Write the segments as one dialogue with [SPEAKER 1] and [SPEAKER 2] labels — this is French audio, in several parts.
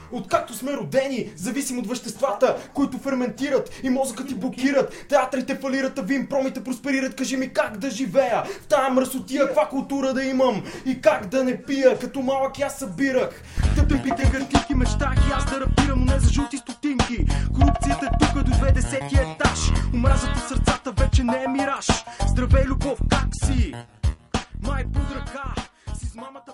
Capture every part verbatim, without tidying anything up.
[SPEAKER 1] Откакто сме родени, зависим от веществата, които ферментират и мозъкът ти блокират. Театрите фалират, а винпромите просперират. Кажи ми как да живея в тая мръсотия, каква култура да имам и как да не пия. Като малък аз събирах тъпите картинки, мечтах и аз да рапирам, но не за жълти стотинки. Корупцията е тук до двадесетия етаж. Омразата в сърцата вече не е мираж. Здравей, любов, как си? Май под ръка си с мамата.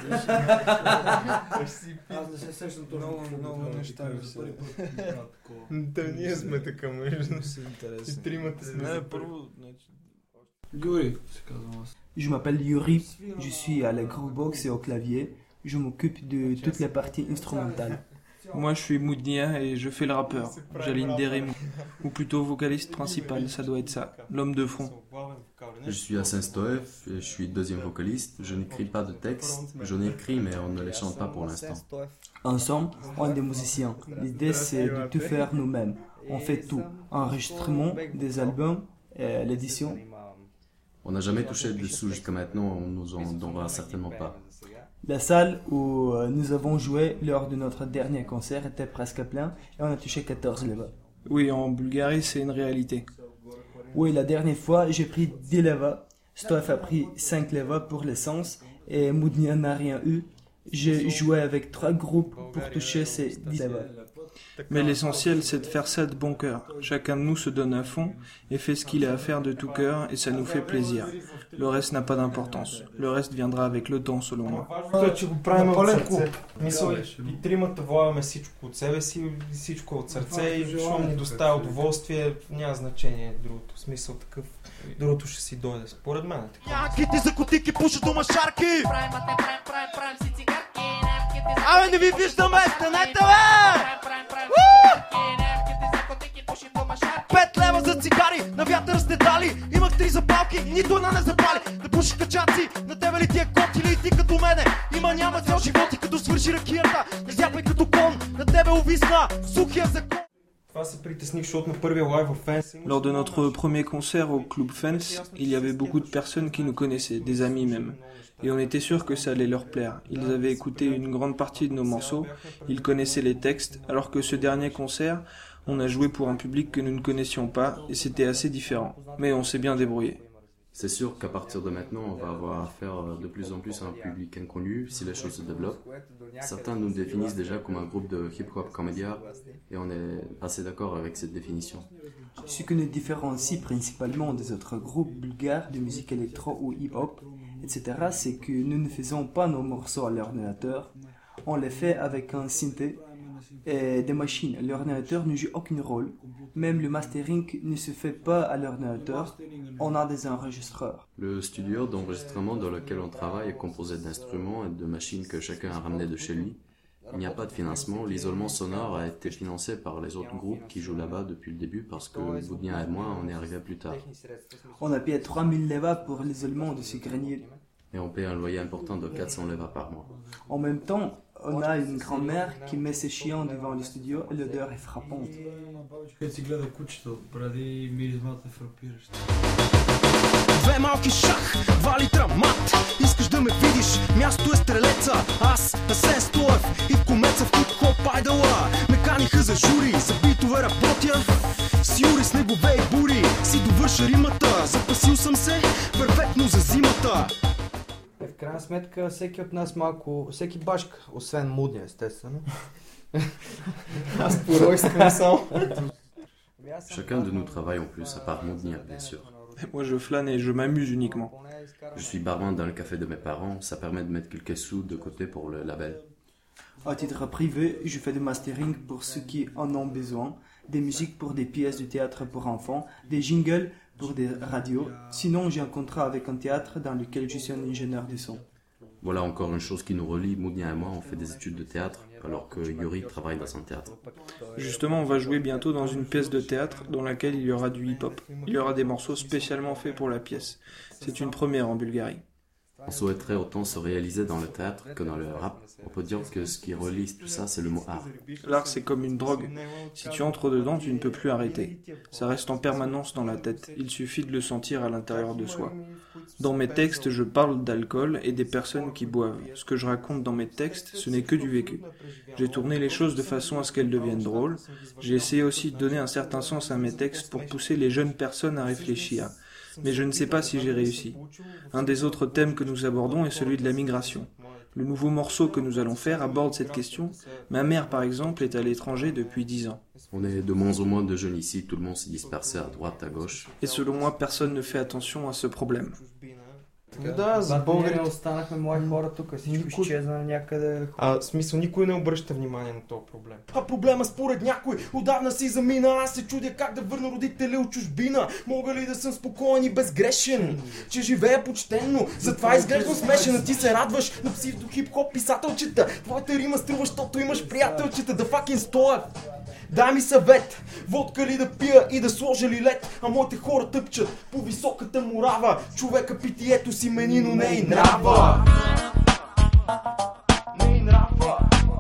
[SPEAKER 2] Аз не се сещам точно много, много неща.
[SPEAKER 3] Да, ние сме така между. И тримата сме.
[SPEAKER 2] Не, първо... Гюри, се казвам аз.
[SPEAKER 4] Je m'appelle Yuri, je suis à la groovebox et au clavier. Je m'occupe de toute la partie instrumentale.
[SPEAKER 5] Moi je suis Moudnia et je fais le rappeur. J'aligne des rimes. Ou plutôt vocaliste principal, ça doit être ça. L'homme de front.
[SPEAKER 6] Je suis Hassan Stoev et je suis deuxième vocaliste. Je n'écris pas de texte. J'en écris mais on ne les chante pas pour l'instant.
[SPEAKER 4] Ensemble, on est des musiciens. L'idée c'est de tout faire nous-mêmes. On fait tout. Enregistrement, des albums, et l'édition.
[SPEAKER 6] On n'a jamais touché de dessous jusqu'à maintenant, on nous en donnera certainement pas.
[SPEAKER 4] La salle où nous avons joué lors de notre dernier concert était presque plein et on a touché quatorze levas.
[SPEAKER 5] Oui, en Bulgarie, c'est une réalité.
[SPEAKER 4] Oui, la dernière fois, j'ai pris dix levas. Stoev a pris cinq levas pour l'essence et Moudnia n'a rien eu. J'ai joué avec trois groupes pour toucher ces dix levas.
[SPEAKER 5] Mais l'essentiel, c'est de faire ça de bon cœur. Chacun de nous se donne à fond et fait ce qu'il a à faire de tout cœur et ça nous fait plaisir. Le reste n'a pas d'importance. Le reste viendra avec le temps, selon moi.
[SPEAKER 1] Важното е, че го правим от сърце. Мисъл, и тримата влагаме всичко от себе си, всичко от сърце и щом ни доставя удоволствие, няма значение другото. Смисъл такъв, другото ще си дойде. Според мен е така.
[SPEAKER 7] Няките за котики пушат дома шарки. Правим, правим, правим, правим си цигарки. Абе, не ви виждаме, станете, бе! Пет лева за цигари, на вятър сте дали. Имах три запалки, нито една не запали. Да пуши качаци, на тебе ли ти е кот или ти като мене? Има няма цял живот и като свърши ракията. Не зяпай като кон, на тебе увисна сухия закон.
[SPEAKER 1] Това се притесних, защото на първия лайв в Фенс...
[SPEAKER 5] Lors de notre premier concert au Club Fens, il y avait beaucoup de personnes qui nous connaissaient, des amis même. Et on était sûr que ça allait leur plaire. Ils avaient écouté une grande partie de nos morceaux, ils connaissaient les textes, alors que ce dernier concert, on a joué pour un public que nous ne connaissions pas, et c'était assez différent. Mais on s'est bien débrouillé.
[SPEAKER 6] C'est sûr qu'à partir de maintenant, on va avoir affaire de plus en plus à un public inconnu si les choses se développent. Certains nous définissent déjà comme un groupe de hip-hop comédia, et on est assez d'accord avec cette définition.
[SPEAKER 4] Ce qui nous différencie principalement des autres groupes bulgares de musique électro ou hip-hop, et cetera, c'est que nous ne faisons pas nos morceaux à l'ordinateur, on les fait avec un synthé et des machines. L'ordinateur ne joue aucun rôle, même le mastering ne se fait pas à l'ordinateur, on a des enregistreurs.
[SPEAKER 6] Le studio d'enregistrement dans lequel on travaille est composé d'instruments et de machines que chacun a ramené de chez lui. Il n'y a pas de financement, l'isolement sonore a été financé par les autres groupes qui jouent là-bas depuis le début parce que Moudnia et moi, on est arrivés plus tard.
[SPEAKER 4] On a payé trois mille levas pour l'isolement de ce grenier.
[SPEAKER 6] Et on paye un loyer important de quatre cents levas par mois.
[SPEAKER 4] En même temps, on a une grand-mère qui met ses chiens devant le studio et l'odeur est frappante.
[SPEAKER 7] Две малки шах, два литра мат. Искаш да ме видиш, място е стрелеца. Аз, Асен Стоев и комеца в хип-хоп айдъла. Ме каниха за жури, за битове работя. С Юри с негове и бури си довърша римата. Запасил съм се перфектно за зимата.
[SPEAKER 2] В крайна сметка всеки от нас малко, всеки башка, освен Мудния, естествено.
[SPEAKER 1] Аз порой искам само.
[SPEAKER 6] Chacun de nous travaille en plus, à part Moudnia, bien sûr.
[SPEAKER 5] Et moi je flâne et je m'amuse uniquement.
[SPEAKER 6] Je suis barman dans le café de mes parents, ça permet de mettre quelques sous de côté pour le label.
[SPEAKER 4] À titre privé, je fais du mastering pour ceux qui en ont besoin, des musiques pour des pièces de théâtre pour enfants, des jingles pour des radios. Sinon, j'ai un contrat avec un théâtre dans lequel je suis un ingénieur de son.
[SPEAKER 6] Voilà encore une chose qui nous relie, Moudnia et moi, on fait des études de théâtre, alors que Yuri travaille dans un théâtre.
[SPEAKER 5] Justement, on va jouer bientôt dans une pièce de théâtre dans laquelle il y aura du hip-hop. Il y aura des morceaux spécialement faits pour la pièce. C'est une première en Bulgarie.
[SPEAKER 6] On souhaiterait autant se réaliser dans le théâtre que dans le rap. On peut dire que ce qui relie tout ça, c'est le mot art.
[SPEAKER 5] L'art, c'est comme une drogue. Si tu entres dedans, tu ne peux plus arrêter. Ça reste en permanence dans la tête. Il suffit de le sentir à l'intérieur de soi. Dans mes textes, je parle d'alcool et des personnes qui boivent. Ce que je raconte dans mes textes, ce n'est que du vécu. J'ai tourné les choses de façon à ce qu'elles deviennent drôles. J'ai essayé aussi de donner un certain sens à mes textes pour pousser les jeunes personnes à réfléchir. Mais je ne sais pas si j'ai réussi. Un des autres thèmes que nous abordons est celui de la migration. Le nouveau morceau que nous allons faire aborde cette question. Ma mère, par exemple, est à l'étranger depuis dix ans.
[SPEAKER 6] On est de moins en moins de jeunes ici, tout le monde s'est dispersé à droite, à gauche.
[SPEAKER 5] Et selon moi, personne ne fait attention à ce problème.
[SPEAKER 1] Да, за
[SPEAKER 2] Когато ние
[SPEAKER 1] българите.
[SPEAKER 2] не останахме млади хора тук, всичко
[SPEAKER 1] Никой-
[SPEAKER 2] изчезна някъде.
[SPEAKER 1] А, в смисъл, никой не обръща внимание на този проблем. А проблема според някой отдавна си замина. Аз се чудя как да върна родители от чужбина. Мога ли да съм спокоен и безгрешен? Че живея почтенно. Затова изглеждам смешен. А ти се радваш на псевдо-хип-хоп писателчета. Твоята рима струва, защото имаш приятелчета. Да факин стоят. Дай ми съвет, водка ли да пия и да сложа ли лед, а моите хора тъпчат по високата мурава. Човека питието си мени, но не и нрава. Не и нрава.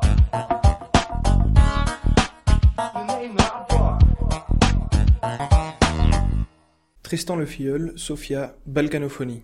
[SPEAKER 1] Не и нрава.
[SPEAKER 5] Tristan Le Filleul, Sophia, Balkanophonie.